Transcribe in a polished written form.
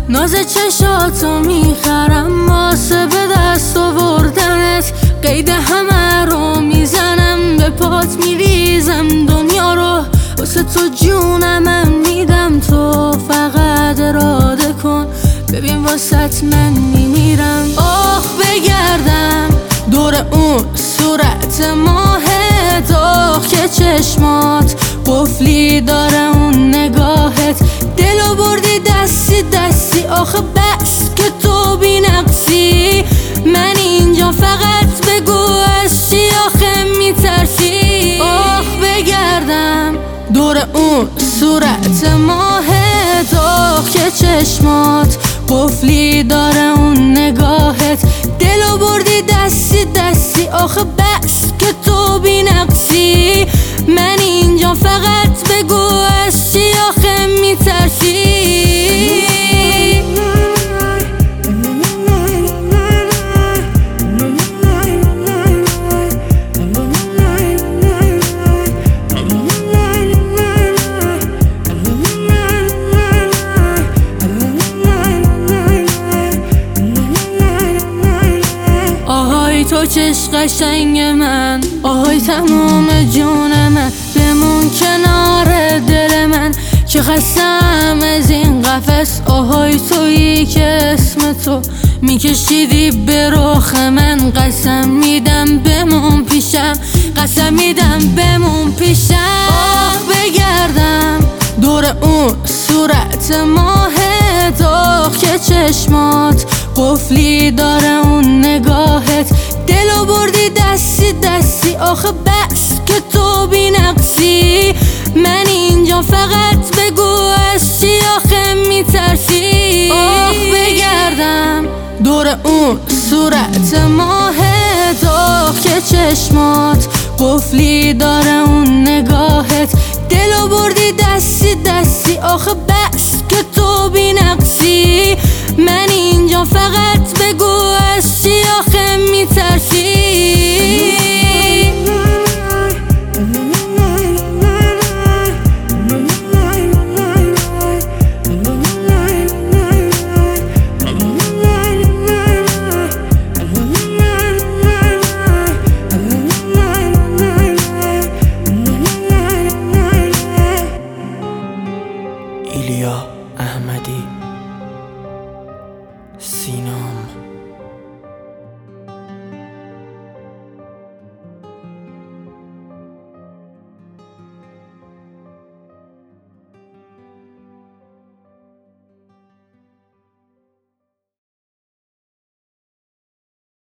ناز چشاتو میخرم واسه به دست آوردنت، قید همه رو میزنم به پات میریزم دنیا رو واسه تو جونم میدم، تو فقط اراده کن ببین واسط من میمیرم. آخ بگردم دور اون صورت ماهت، آخ که چشمات قفلی داره اون نگاهت، دلو بردی دستی دستی آخه بس که تو بی نقصی، من اینجا فقط بگو از چی آخه میترسی. آخ بگردم دور اون صورت ماهت، آخ که چشمات قفلی داره اون نگاهت، دلو بردی دستی دستی آخه بس که تو بی نقصی، من اینجا فقط بگو از چی آخه میترسی. تو چشم قشنگ من، آهای تموم جون من، بمون کنار دل من که خستم از این قفس، آهای تویی که اسم تو میکشیدی به رخ من، قسم میدم بمون پیشم، قسم میدم بمون پیشم. آخ بگردم دور اون صورت ماهت، آخ که چشمات قفلی داره اون نگاهت، دلو بردی دستی دستی آخه بس که تو بی نقصی، من اینجا فقط بگو از چی آخه میترسی. آخ بگردم دور اون صورت ماهت، آخ که چشمات قفلی داره اون نگاهت، دلو بردی دستی دستی آخه بس که تو بی نقصی، من اینجا فقط بگو از